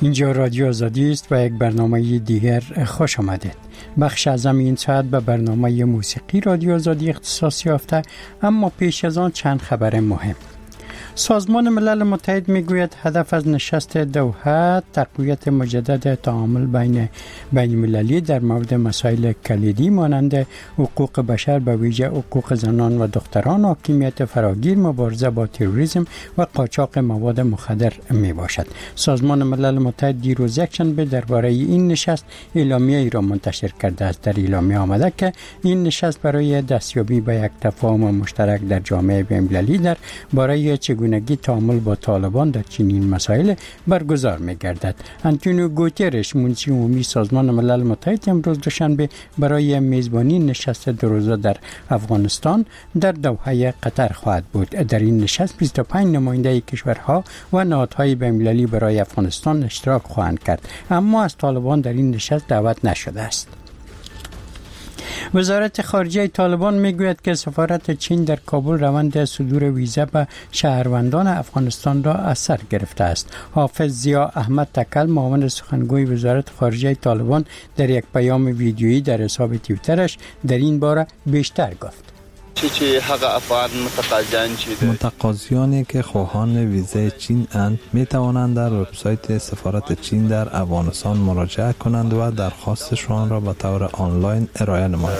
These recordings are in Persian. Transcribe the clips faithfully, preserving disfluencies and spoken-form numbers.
اینجا رادیو آزادی است و یک برنامه دیگر خوش آمدید. بخش اعظم این ساعت به برنامه موسیقی رادیو آزادی اختصاص یافته، اما پیش از آن چند خبر مهم. سازمان ملل متحد میگوید هدف از نشست دوحه تقویت مجدد تعامل بین بین المللی در مورد مسائل کلیدی مانند حقوق بشر، به ویژه حقوق زنان و دختران، حاکمیت فراگیر، مبارزه با تروریسم و قاچاق مواد مخدر می باشد. سازمان ملل متحد دیروز یکشنبه درباره این نشست اعلامیه ای را منتشر کرده است. در اعلامیه آمده که این نشست برای دستیابی به یک تفاهم مشترک در جامعه بین المللی در برای چگونگی تعامل با طالبان در چنین مسائل برگزار می گردد. آنتونیو گوترش، منشی عمومی سازمان ملل متحد، امروز دوشنبه برای میزبانی نشست دو روزه در افغانستان در دوحه قطر خواهد بود. در این نشست بیست و پنج نماینده کشورها و نهادهای بین‌المللی برای افغانستان اشتراک خواهند کرد، اما از طالبان در این نشست دعوت نشده است. وزارت خارجه طالبان میگوید که سفارت چین در کابل روند صدور ویزا به شهروندان افغانستان را از سر گرفته است. حافظ ضیا احمد تکل، معاون سخنگوی وزارت خارجه طالبان، در یک پیام ویدیویی در حساب توییترش در این باره بیشتر گفت. متقاضیانی که خواهان ویزای چین اند می توانند در وبسایت سفارت چین در افغانستان مراجعه کنند و درخواستشان را به طور آنلاین ارائه نمایند.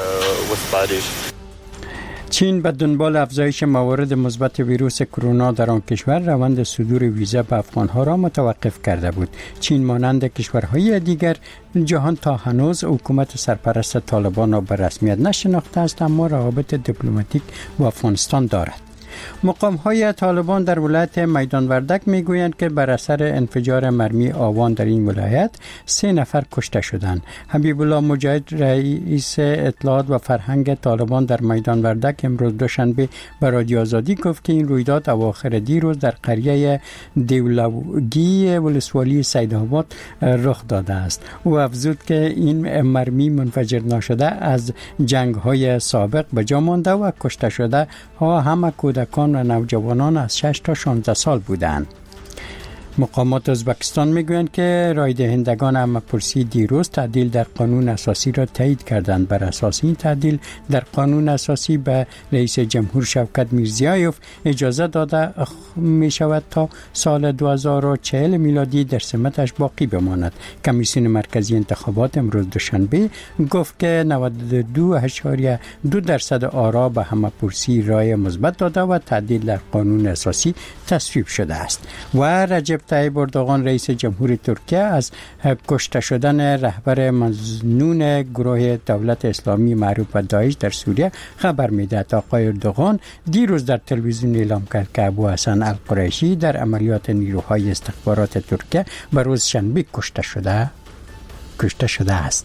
چین به دنبال افزایش موارد مثبت ویروس کرونا در آن کشور روند صدور ویزا به افغانها را متوقف کرده بود. چین مانند کشورهای دیگر جهان تا هنوز حکومت سرپرست طالبان را به رسمیت نشناخته است، اما روابط دیپلماتیک با افغانستان دارد. مقام‌های طالبان در ولایت میدان وردک میگویند که بر اثر انفجار مرمی آوان در این ولایت سه نفر کشته شدند. حبیب الله مجاهد، رئیس اطلاعات و فرهنگ طالبان در میدان وردک، امروز دوشنبه به رادیو آزادی گفت که این رویداد اواخر دیروز در قریه دیولوگی ولسوالی سیدآباد رخ داده است. او افزود که این مرمی منفجر نشده از جنگ‌های سابق به جا مانده و کشته شده ها همه کودکان و نوجوانان از شش تا شانزده سال بودند. مقامات ازبکستان میگویند که رای دهندگان همه‌پرسی دیروز تعدیل در قانون اساسی را تایید کردند. بر اساس این تعدیل در قانون اساسی به رئیس جمهور شوکت میرزیایوف اجازه داده می شود تا سال دو هزار و چهل میلادی در سمتش باقی بماند. کمیسیون مرکزی انتخابات امروز دوشنبه گفت که نود و دو اشاریه دو درصد آرا به همه‌پرسی رای مثبت داده و تعدیل در قانون اساسی تصویب شده است. و رجب طیب اردوغان، رئیس جمهور ترکیه، از کشته شدن رهبر مظنون گروه دولت اسلامی معروف به داعش در سوریه خبر میدهد. آقای اردوغان دیروز در تلویزیون اعلام کرد که ابو حسن القریشی در عملیات نیروهای استخبارات ترکیه به روز شنبه کشته شده کشته شده است.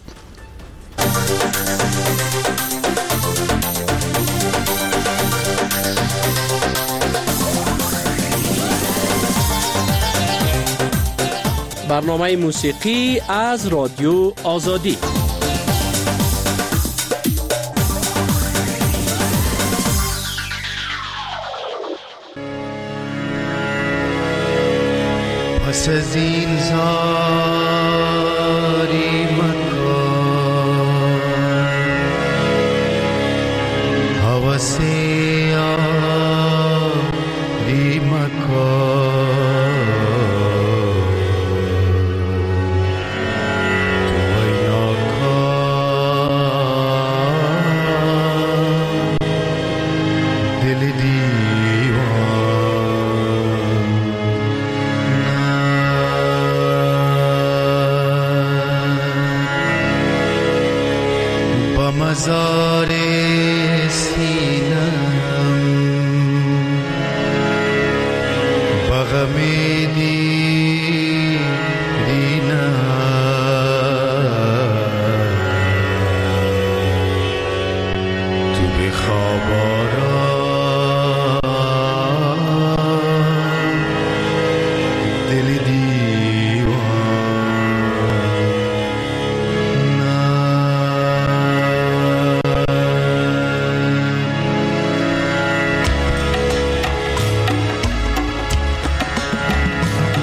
برنامه موسیقی از رادیو آزادی. پس از این زاری مکن حوثی آری مکن مزار سینم بغمی دیرینم تو بخوابارا دل دیوان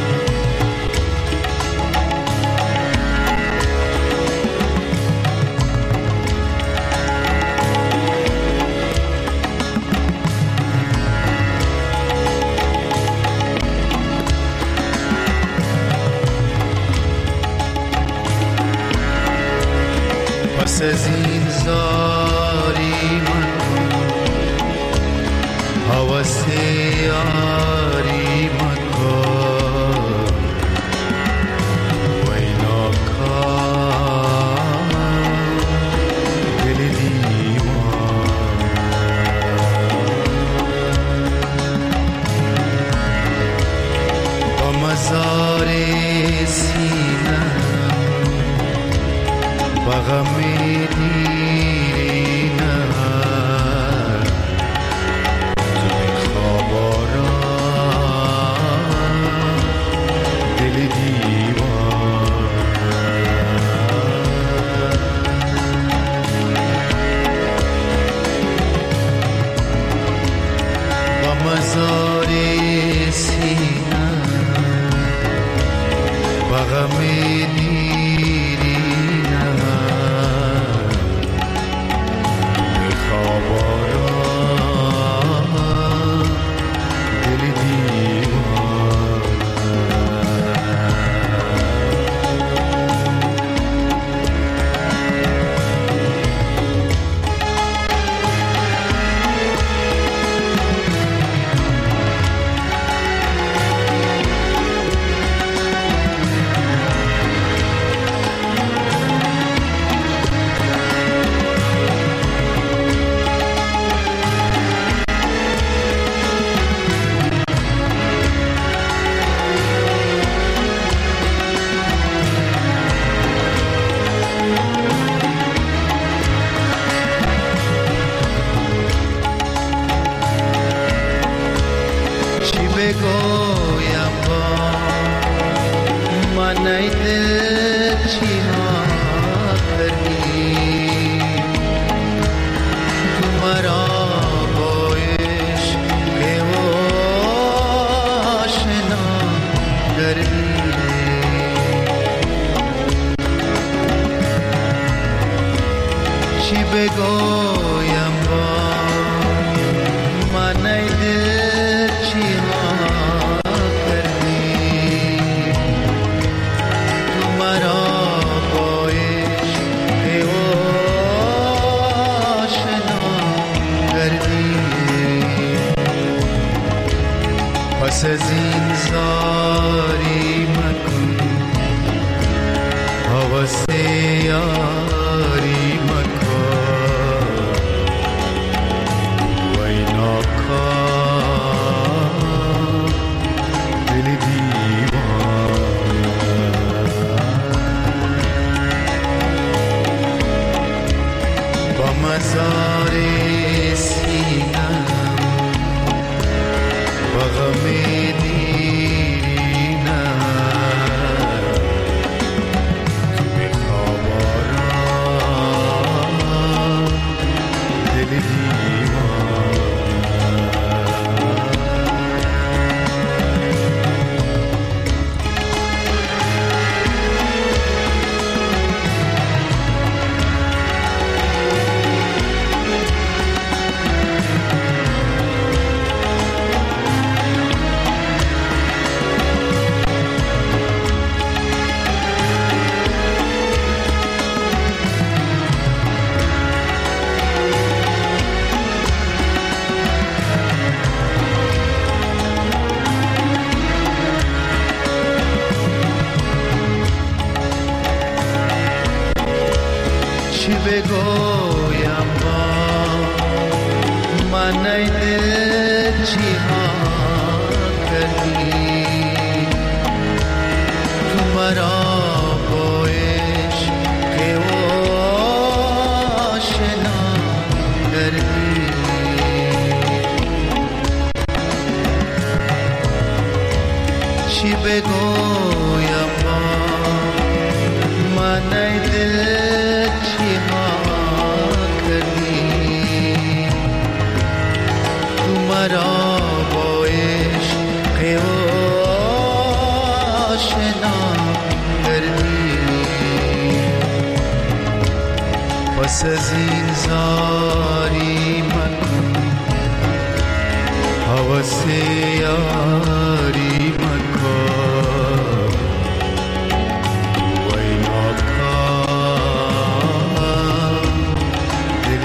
بگویم با من ای دل چی ها کردی تو مرا با عشق آشنا کردی چی بگویم با من ای دل چی ها کردی تو مرا با عشق آشنا کردی پس از این زاری مکن حوث یاری مکن مزار سینم و غم دیرینم تو بخوابارم دل دیوان چی بگویم با من ای دل چی ها کردی تو مرا با عشق آشنا کردی چی بگویم با من ای دل چی ها کردی تو مرا با عشق آشنا کردی پس از این زاری مکن حوث یاری مکن وای ناکام دل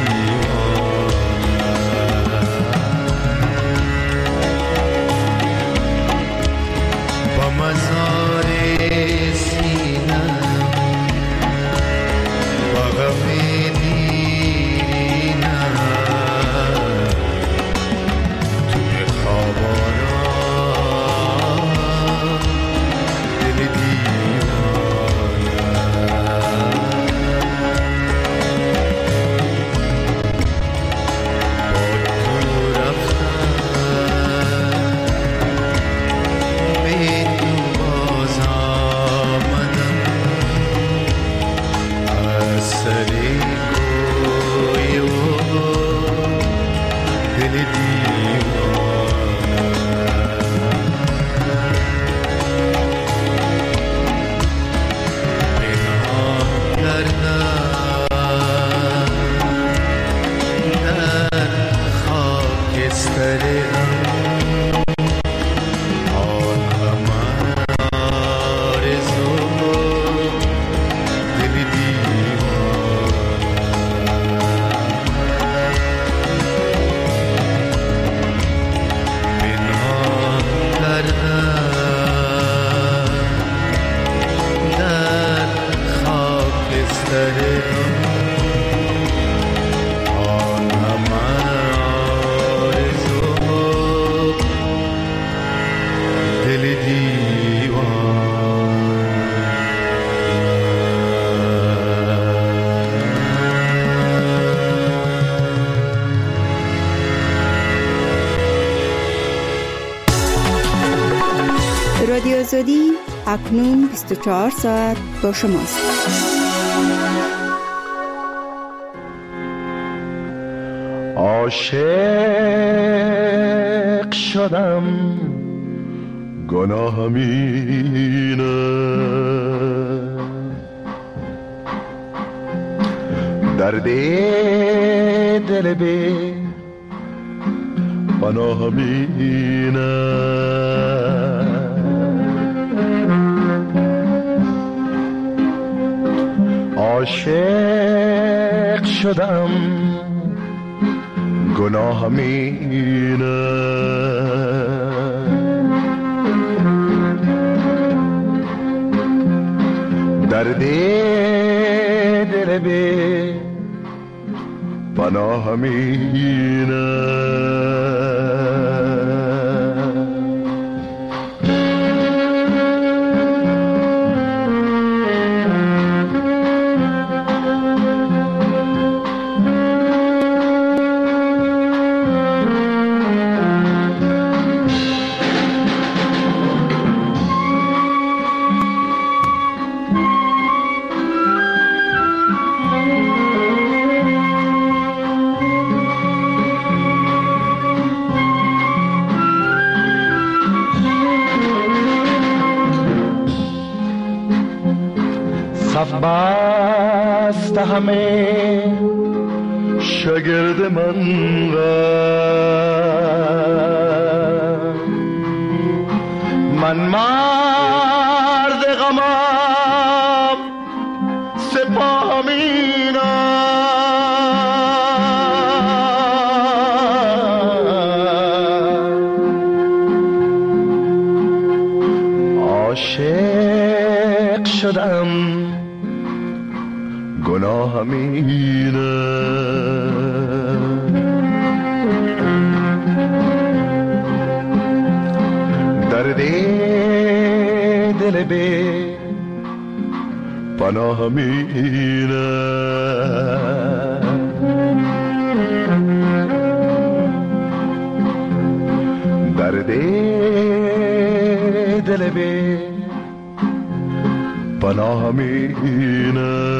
دیوان با مزار سینم و غم دیرینم تو بخوابانم آزادی اکنون بیست و چهار ساعت با شماست. عاشق شدم گناهم اینه، درد دل بی پناهم اینه، عاشق شدم گناهم اینه، درد دل بی پناهم اینه. بست همه شگرد من غم، من مرد غمم سپاهم اینم، عاشق شدم گناهم اینه، درد دل بی پناهم اینه، درد دل بی پناهم اینه.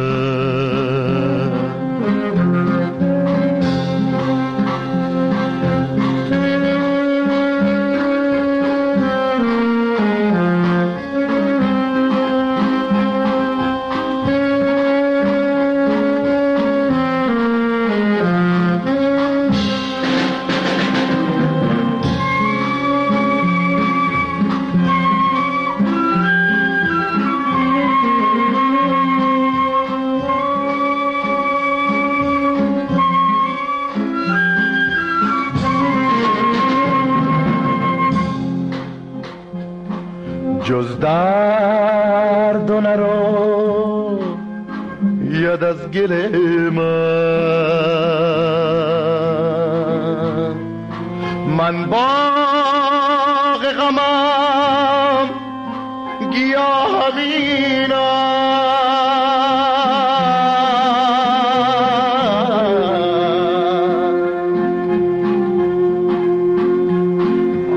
جز درد و نرو ید از گل من، من باغ غمم گیاه بینم،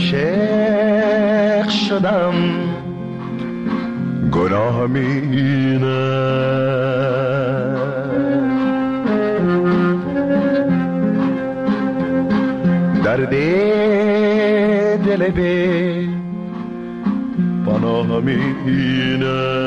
عاشق شدم گناهم اینه، درد دل بی پناهم اینه.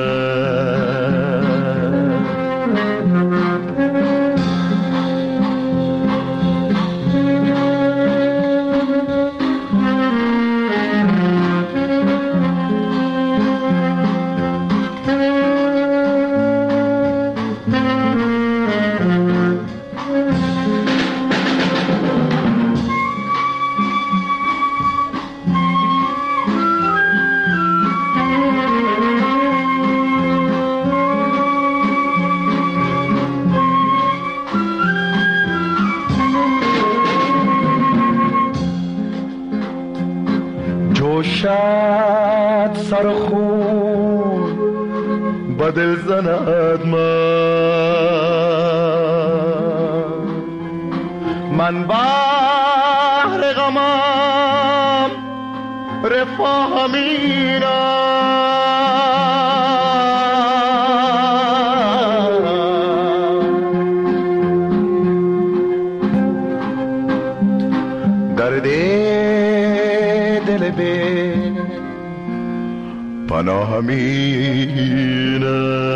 جوشد سر خون با دل زند من، من بحر غمم رفاه همینا درد دل به پناه همینه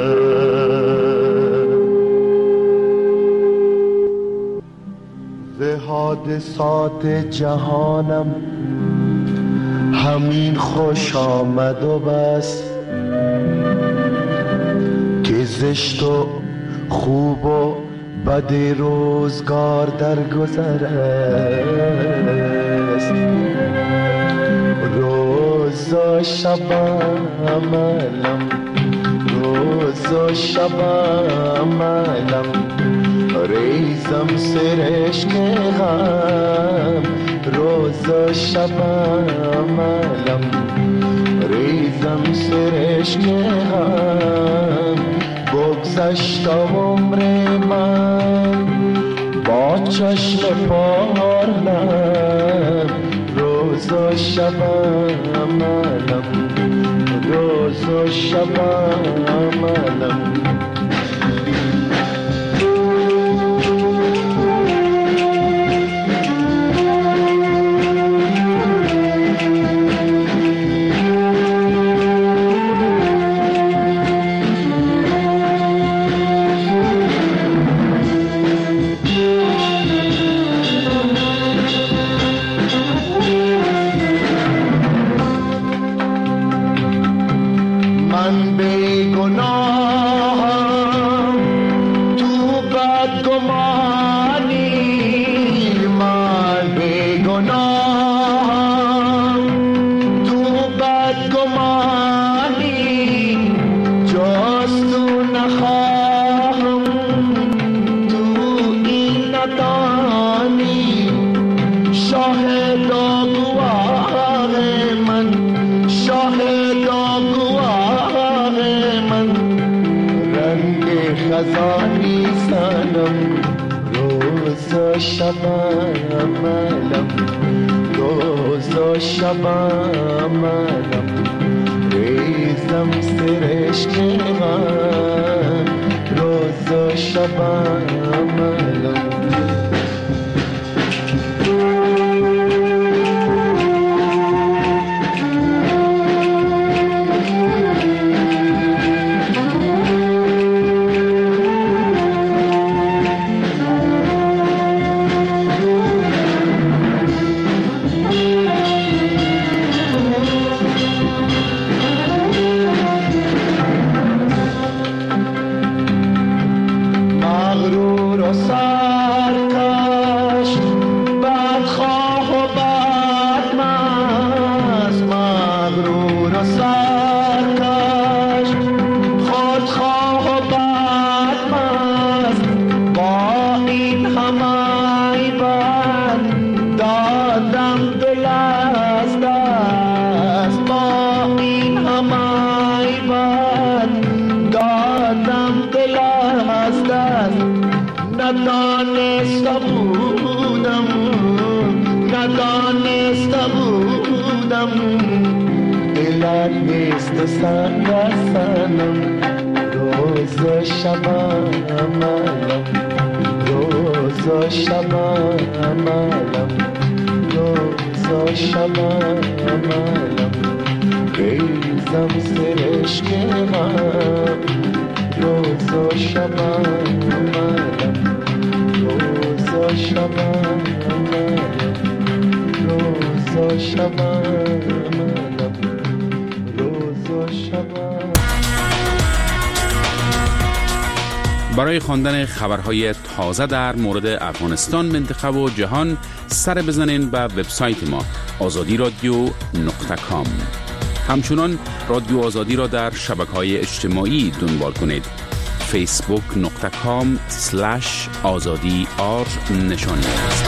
ز حادثات جهانم همین خوش آمد و بس که زشت و خوب و بد روزگار در گذر است روز و شب عملم روز و شب عملم ریزم سرشک غم روز و شب عملم ریزم سرشک غم بگذشت عمر من با چشم پارلم روز و شب عملم روز و شب عملم خزانی سنم روز و شب عملم روز و شب عملم ریزم سرشک غم روز و شب عملم ندانسته بودم ندانسته بودم دلت نیست سنگ سنم روز و شب عملم روز و شب عملم روز و شب عملم ریزم سرشک غم روز و شب عملم روز و شب عملم روز و شب عملم روز و شب. برای خواندن خبرهای تازه در مورد افغانستان، منطقه و جهان سر بزنین به وبسایت ما آزادی رادیو نقطه کام. همچنان رادیو آزادی را در شبکه‌های اجتماعی دنبال کنید. فیسبوک نقطه کام سلش آزادی آر نشانی است.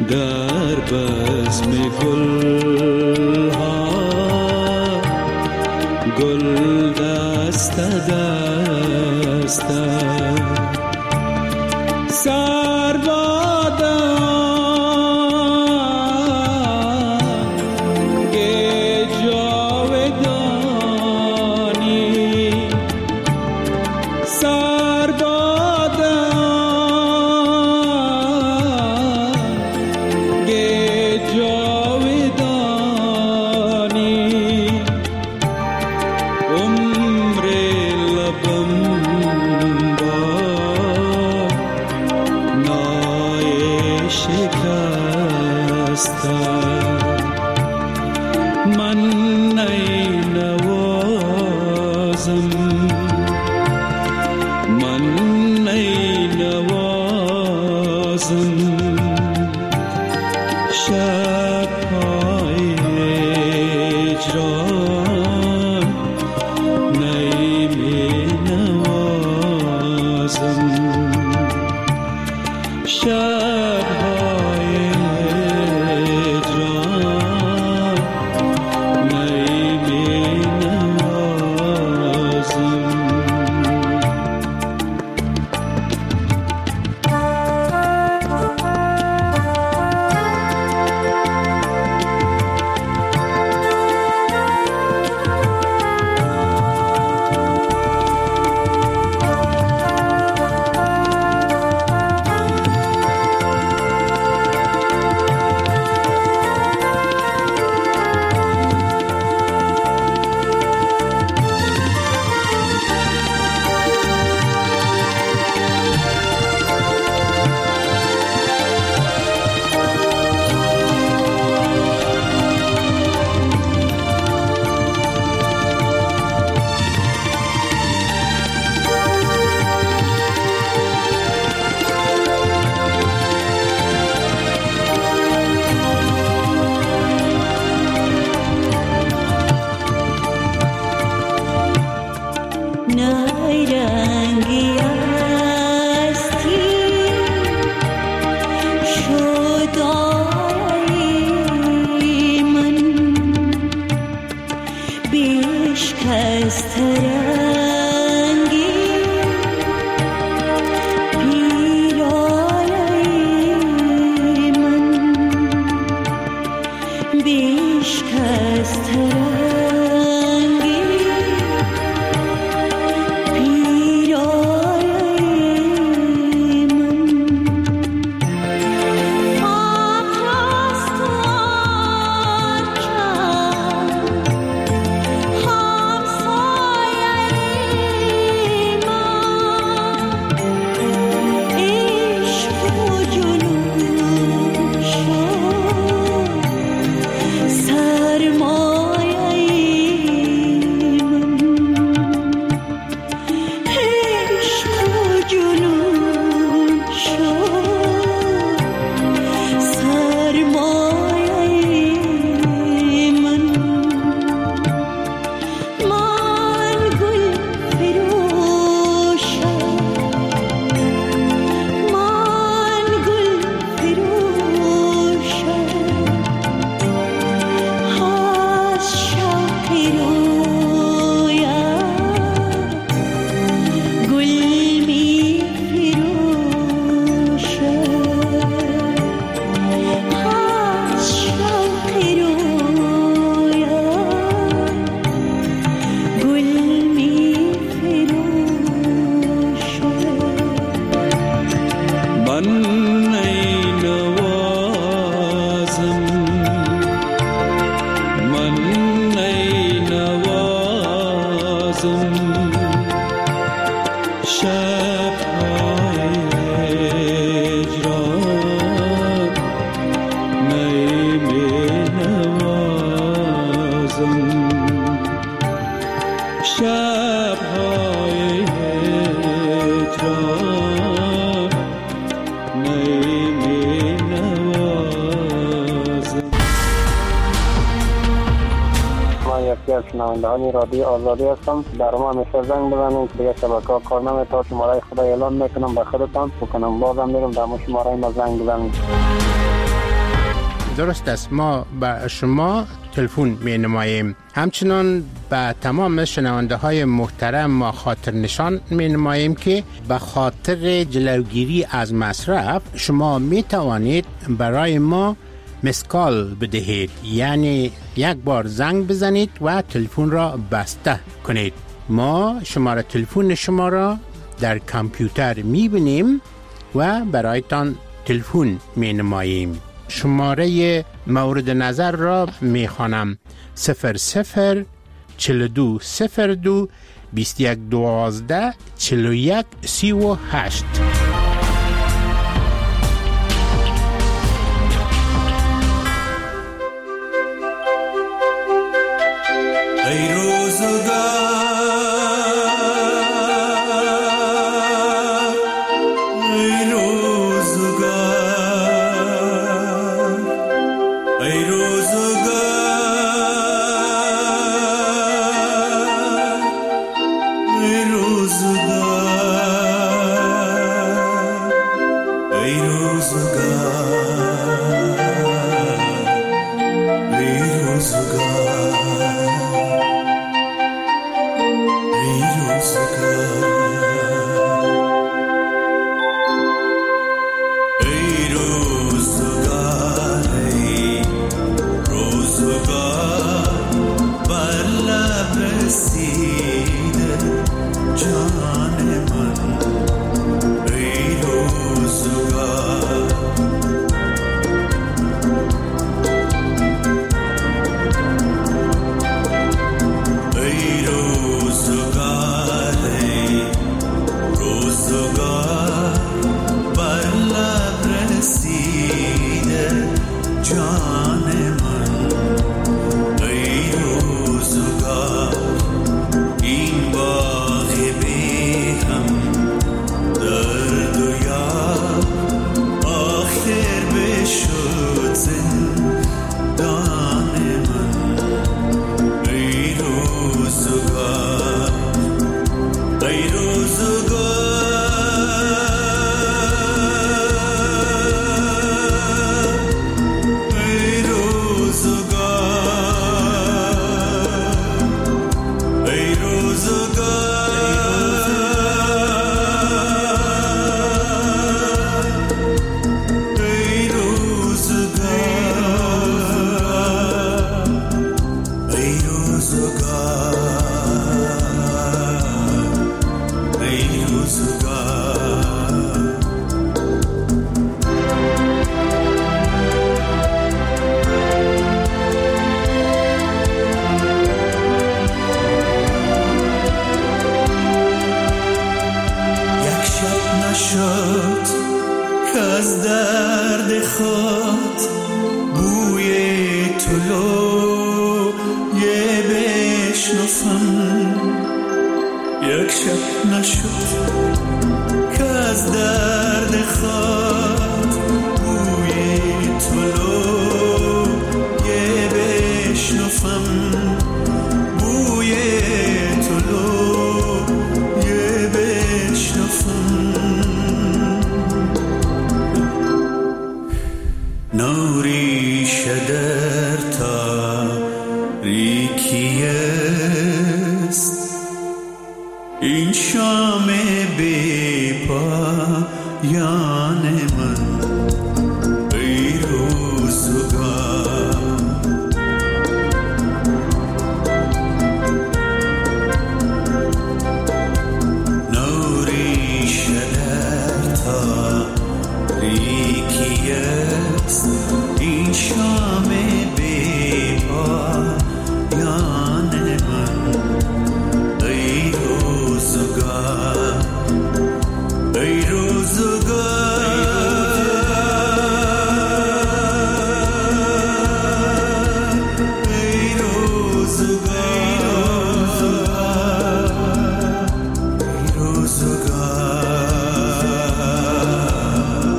در بزم گل ها گل دست دست سر شنوندگان رادیو آزادی هستم. در ما همیشه زنگ بزنید که دیگه شبکه‌ها کار نمی‌کنه. شماره خدا اعلان میکنم به خودتان بکنم بازم میرم در شماره ما زنگ بزنید. درست است، ما به شما تلفن می نماییم. همچنان به تمام شنونده های محترم ما خاطر نشان می نماییم که به خاطر جلوگیری از مصرف شما می توانید برای ما مسکال بدهید، یعنی یک بار زنگ بزنید و تلفن را بسته کنید. ما شماره تلفن شما را در کامپیوتر می بینیم و برایتان تلفن می نماییم. شماره مورد نظر را می خوانم: صفر صفر چل دو صفر دو بیست یک دوازده چل و یک سی و هشت. ای روزگار ای روزگار ای روزگار ای روزگار ای روزگار ای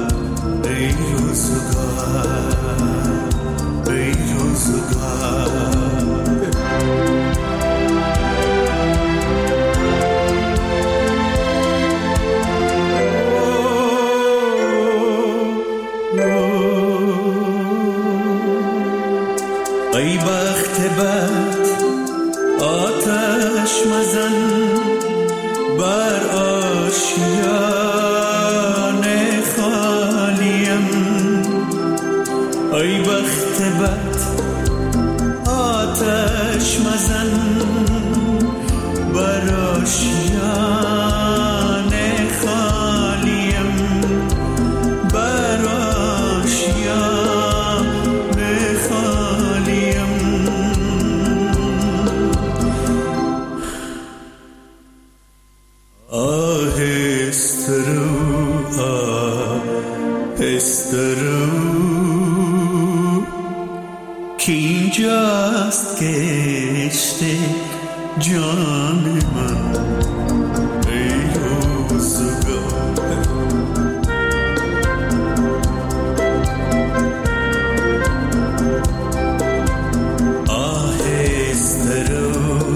روزگار ای بخت بد آتش مزن بر آشیان خالیم، ای بخت بد آتش مزن بر آشیان خالیم، بر آشیان خالیم. آهست رو آهست رو که اینجاست کشته جان من، ای روزگار آهست رو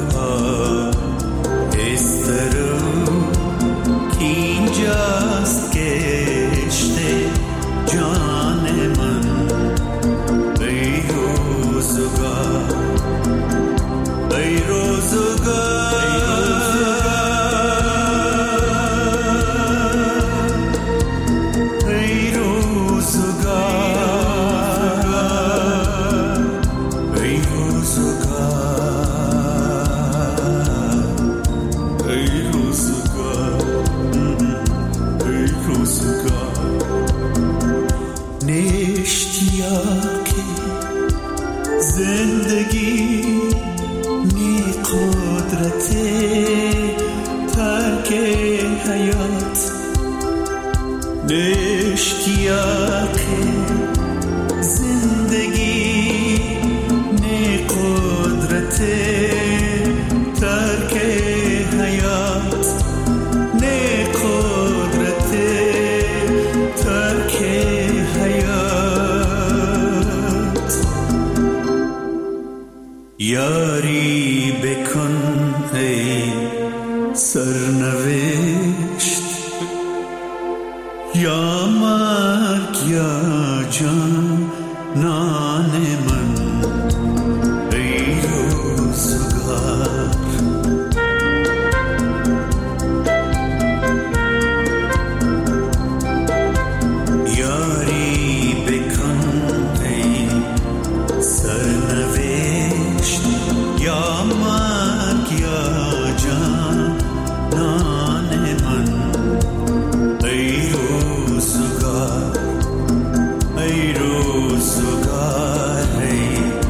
آهست رو که اینجاست کشته جان من، ای روزگار ای روزگار ای روزگار ای روزگار ای روزگار ای روزگار نشتیاکی زندگی نی قدرت ترک حیات، اشتیاق زندگی نی قدرت ترک حیات، نی قدرت ترک حیات. یاری بکن ای سرنوشت، یا مرگ یا جان نان من، ای روزگار یاری بکن ای سرنوشت، یا مرگ یا جان نان من، ای روزگار ای روزگار ای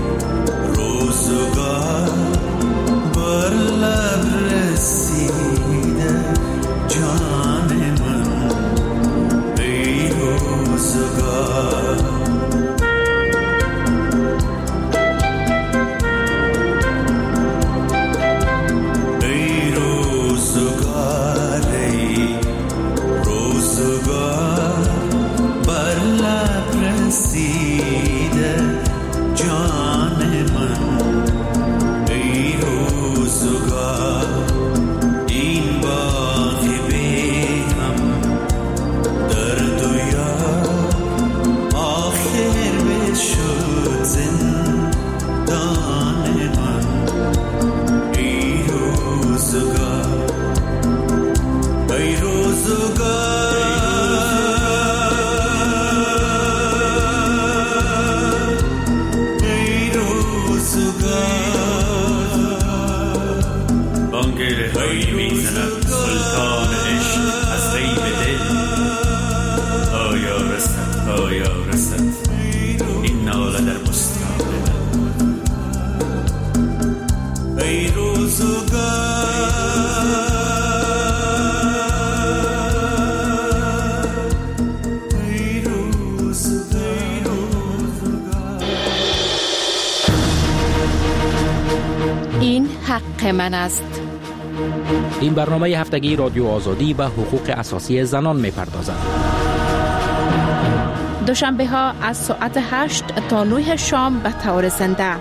روزگار بر لب رسیده جان من، ای روزگار ای روزگار ای روزگار بر لب رسیده جان من، ای روزگار این باغ بیم در دویا آخر بشد زندان من، ای روزگار ای روزگار ای روزگار. بانگه هایی میزند سلطان عشق از غیب دل، آیا رسد آیا رسد این ناله در بستان من، ای روزگار ای روزگار. این حق من است. این برنامه هفتگی رادیو آزادی به حقوق اساسی زنان می‌پردازد. دوشنبه ها از ساعت هشت تا نه شام به طور زنده.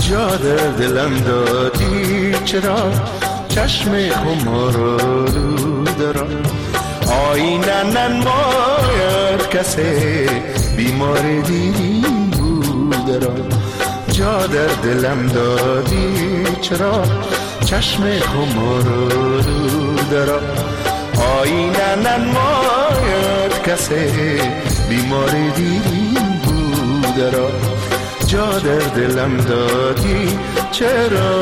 جا در دلم دادی چرا چشم خمار رو درا آینه ننماید کسی بیمار دیرین بود را جا در دلم دادی چرا چشم خمار رو درا آینه ننماید کسی بیمار دیرین بود را جا در دلم دادی چرا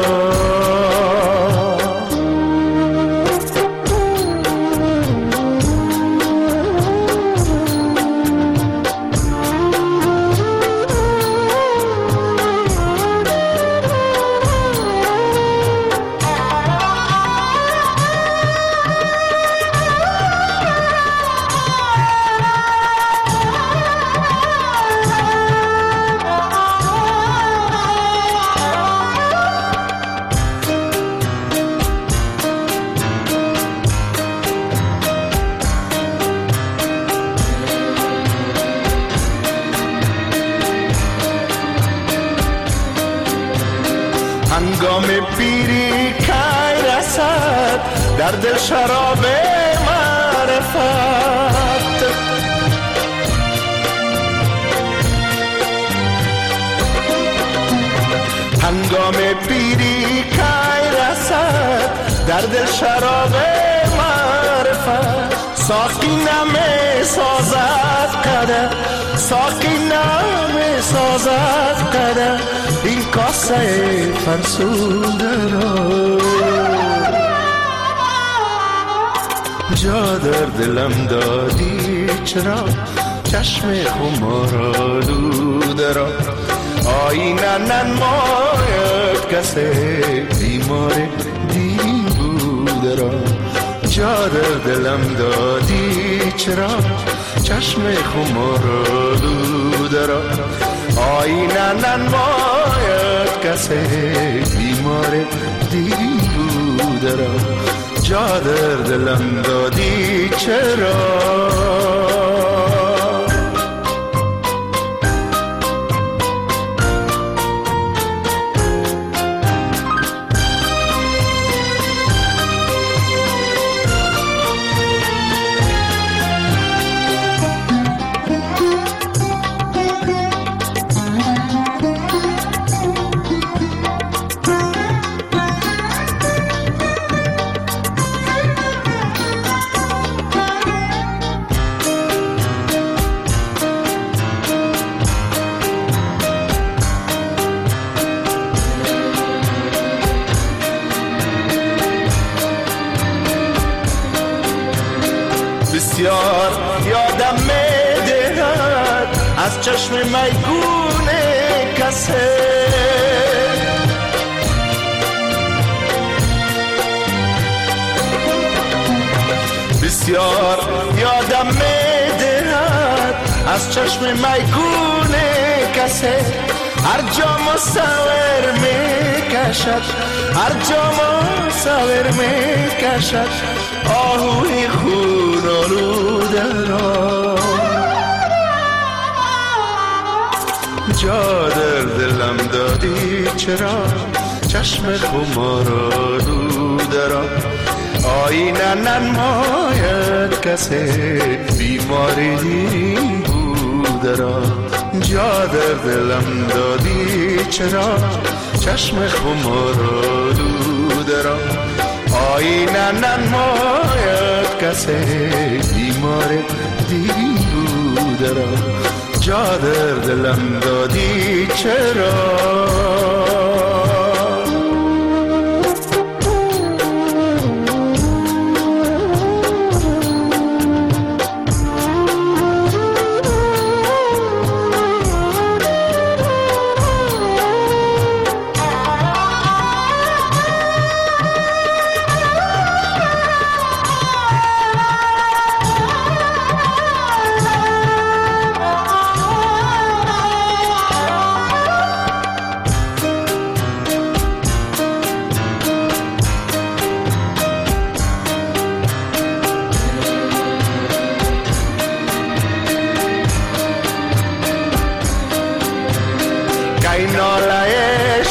هنگام پیری کی رسد در دل شراب معرفت هنگام پیری کی رسد در دل شراب معرفت ساقی نمی سازد قدر ساقی نمی سازد قدر این کاسه فرسوده را جا در دلم دادی چرا چشم خمار آلوده را آینه ننماید کسی بیمار دیرین بوده را جا در دلم دادی چرا چشم خمار آلوده را آینه ننماید کسی بیمار دیرین بوده را جا در دلم دادی چرا بسیار یادم می‌دهد از چشم میگون کسی بسیار یادم می‌دهد از چشم میگون کسی هر جا مصور میکشد هر جا مصور میکشد آهوی خون آلوده را جا در دلم دادی چرا چشم خمار آلوده را آینه ننماید کسی بیماری دیرین بوده را جا در دلم دادی چرا چشم خمار آلوده را آینه ننماید کسی بیمار دیرین بوده را جا در دلم دادی چرا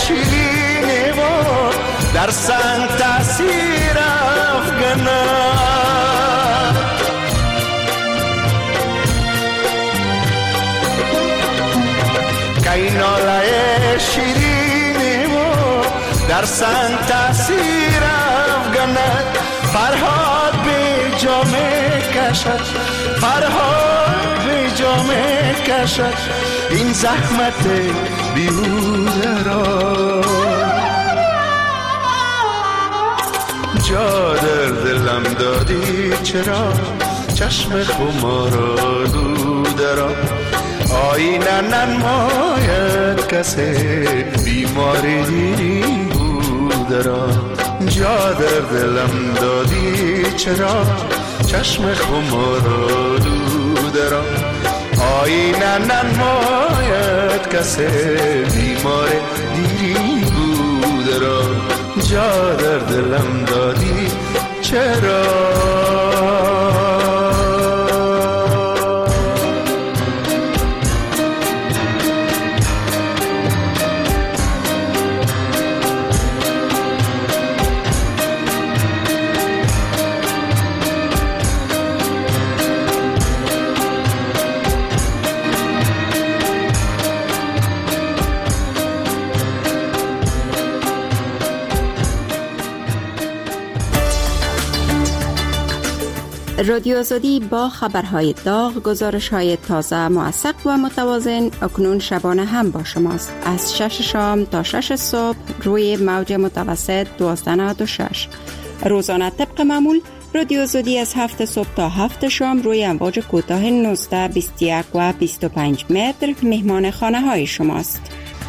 شیرین و در سنگ تاثیر افغانم. کای ناله شیرین و در سنگ تاثیر افغانم. فرهاد به جامه کشد، فرهاد به جامه کشد این زحمت بیهوده را. جا در دلم دادی چرا چشم خمار آلوده را. آینه ننماید کسی بیماری دیری بوده را. جا در دلم دادی چرا چشم خمار آلوده را. آینه ننماید کسی بیمار دیری بوده را. جا در دلم دادی چرا. رادیو آزادی با خبرهای داغ، گزارش‌های تازه، موثق و متوازن اکنون شبانه هم با شماست. از شش شام تا شش صبح روی موج متوسط دوازده نود و شش. روزانه طبق معمول رادیو آزادی از هفت صبح تا هفت شام روی امواج کوتاه نوزده، بیست و یک و بیست و پنج متر مهمان خانه های شماست.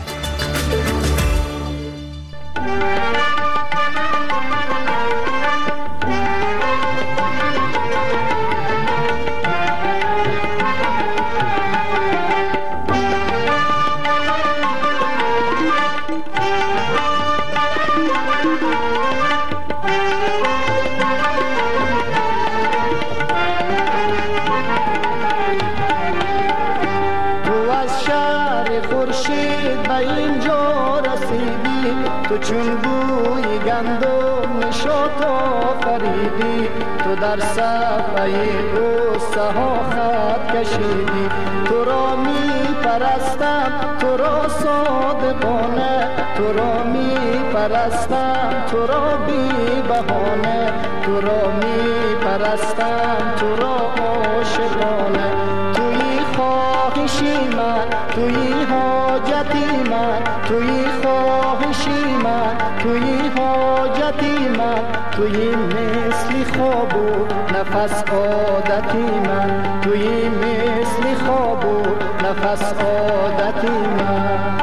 چون بوی گندم نشاط آفریدی، تو در صفحه غصه ها خط کشیدی. تو را می پرستم، تو را صادقانه، تو را می پرستم، تو را بی بهانه، تو را می پرستم، تو را عاشقانه. توی خواهشی من، توی حاجتی من، توی خواهشی من، توی حاجتی من، توی مثل خواب و نفس عادتی من، توی مثل خواب و نفس عادتی من.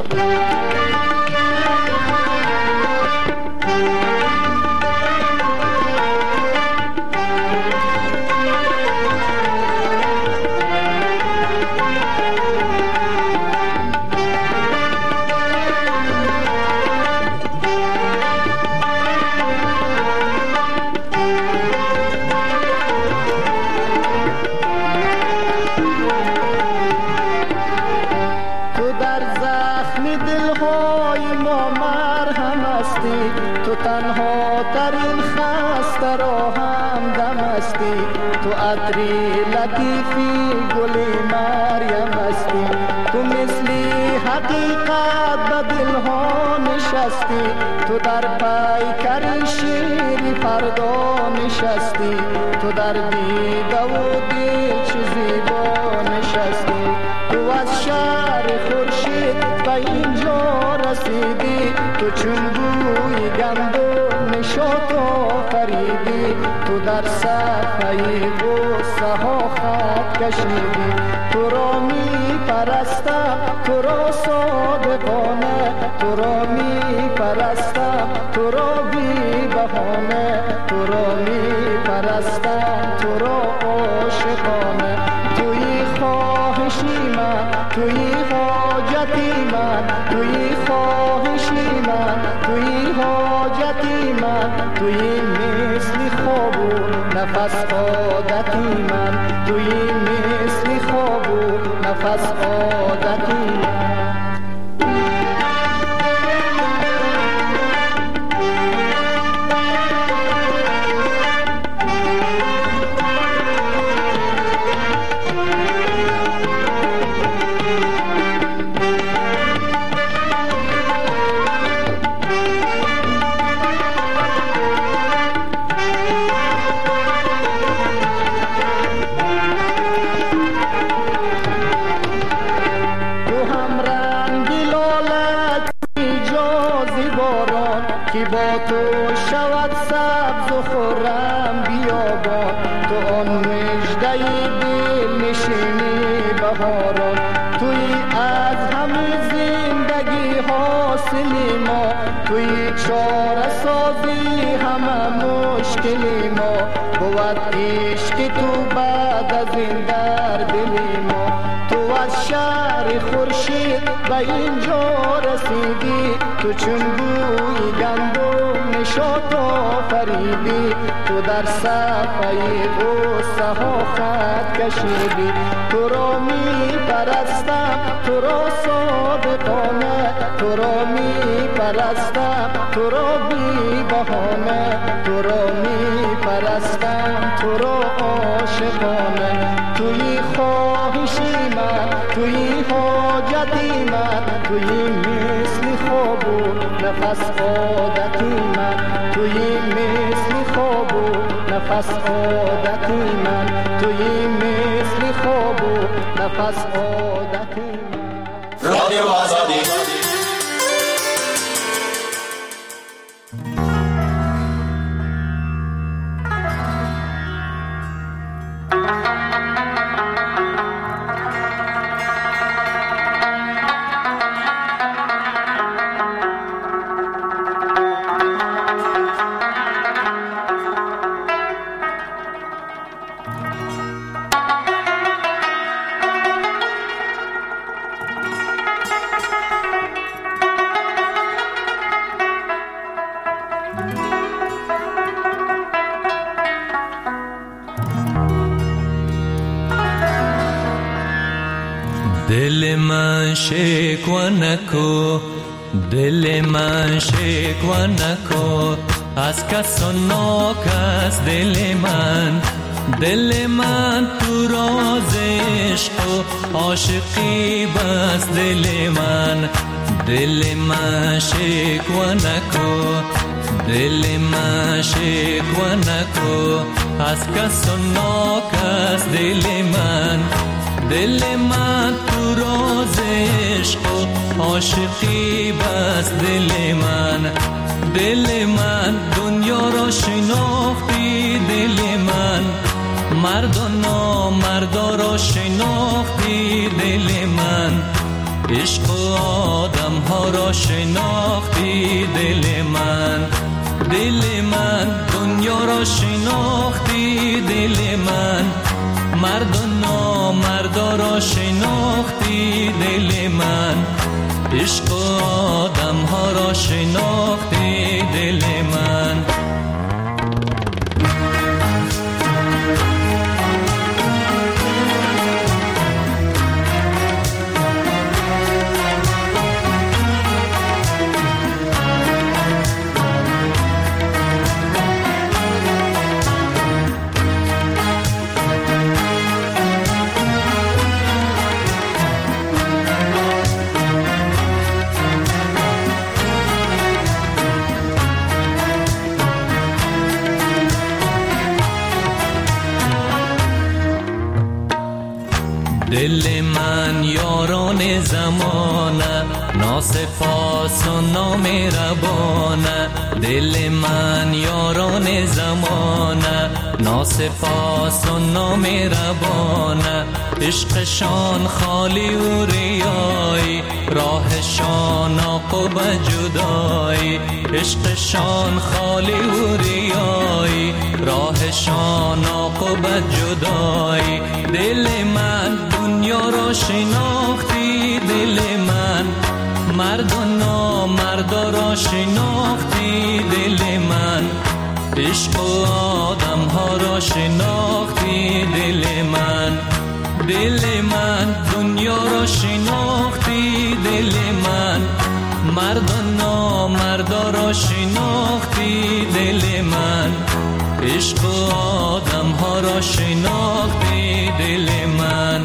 تنها ترین خسته را هم دم استی، تو عطری لطیفی گلی مریم استی. تو مثلی حقیقت به دلها نشستی، تو در پیکر شیری فردا نشستی. تو در دیده و دل چه زیبا نشستی. تو از شهر خورشید به اینجا رسیدی، تو چون بوی گندم نشاط آفریدی. تو در صفحه غصه ها خط کشیدی. تو را می پرستم، تو را صادقانه، تو را می پرستم، تو را بی بهانه، تو را می پرستم، تو را عاشقانه. توی خواهشی من، توی حاجتی من، توی خواهشی من، توی حاجتی من، توی مثل خواب و نفس عادتی من، توی مثل خواب و نفس عادتی من. که با تو شود سبز و خرم بیابان، تو آن مژده دل نشینی بهاران، توی از همه زندگی حاصل ما، توی چاره سازی همه مشکل ما، بود عشق تو بعد از این در دل ما. تو از شهر خورشید به اینجا رسیدی، تو چون بوی گندم نشاط آفریدی، تو در صفحه غصه ها خط کشیدی. تو را می پرستم تو را صادقانه، تو را می پرستم تو را بی بهانه، تو را می پرستم تو را عاشقانه. توی خواهشی من، توی حاجتی من، توی مثل خواب و نفس عادتی من، توی مثل خواب و نفس عادتی من، توی مثل خواب و نفس عادتی من. رادیو آزادی. دل من شکوه نکو، دل من شکوه نکو، از کس و ناکس دل من، دل من تو راز عشق و عاشقی بس دل من. دل من شکوه نکو، دل من شکوه نکو، از کس و ناکس دل من، دل من تو راز عشق و عاشقی بس دل من. دل من دنیا را شناختی، دل من مرد و نامردا را شناختی، دل من عشق و آدم ها را شناختی، دل من. دل من دنیا را شناختی، دل من مرد و نامردا را شناختی، دل من عشق و آدم ها را شناختی، دل من. دل من یاران زمانه، ناسپاس و نامهربانه، دل من یاران زمانه، ناسپاس و نامهربانه، عشقشان خالی و ریایی، راهشان عقب جدایی، عشقشان خالی و ریایی، راهشان عقب جدایی. دل من دنیا را شناختی، دل من مرد و نامردا را شناختی، دل من عشق و آدم ها را شناختی، دل من. دل من دنیا را شناختی، دل من مرد و نامردا را شناختی، دل من عشق و آدم ها را شناختی، دل من.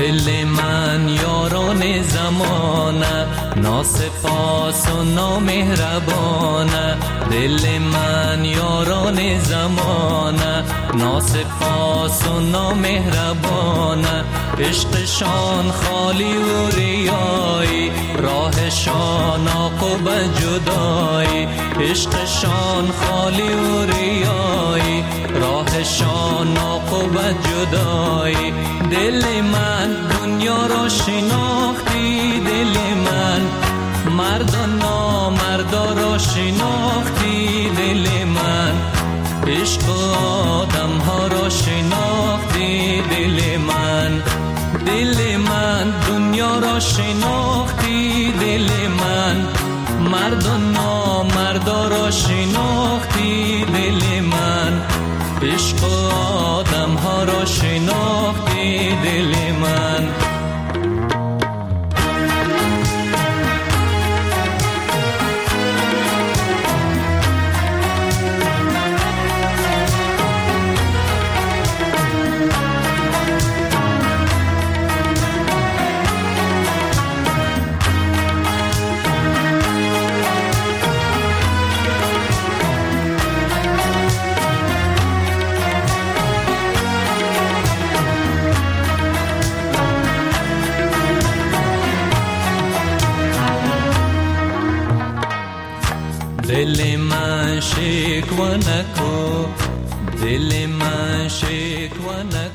دل من یاران زمانه ناسپاس و نامهربانه دل من یاران زمانه ناسپاس و نامهربانه عشقشان خالی و ریایی راهشان عاقب جدایی عشقشان خالی و ریایی راهشان عاقب جدایی دل من دنیا را شناختی دل من مرد و نامردا را شناختی دل من عشق آدم ها را شناختی دل من دل من دنیا را شناختی دل من مرد و نامردا را شناختی دل من عشق آدم ها را شناختی دل من دل من شکوه نکو دل من شکوه نکو